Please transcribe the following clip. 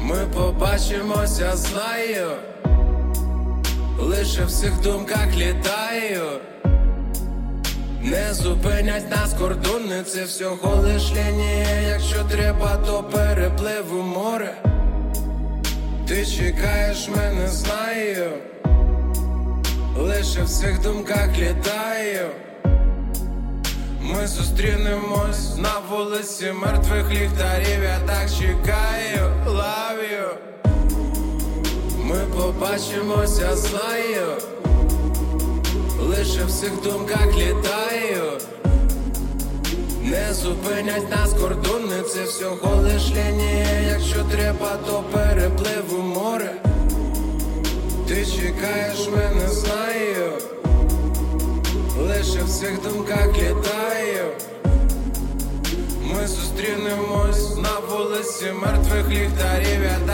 Ми побачимося, знаю, лише в цих думках літаю. Не зупинять нас кордони, це всього лиш лінія. Якщо треба, то перепливу море. Ти чекаєш мене, знаю, лише в цих думках літаю. Ми зустрінемось на вулиці мертвих ліхтарів. Я так чекаю, love you. Ми побачимося, знаю, лише в цих думках літаю. Не зупинять нас кордони, це всього лиш лінія. Якщо треба, то перепливу море. Ти чекаєш мене, знаю, лише в цих думках літаю. Ми зустрінемось на вулиці мертвих ліхтарів. Я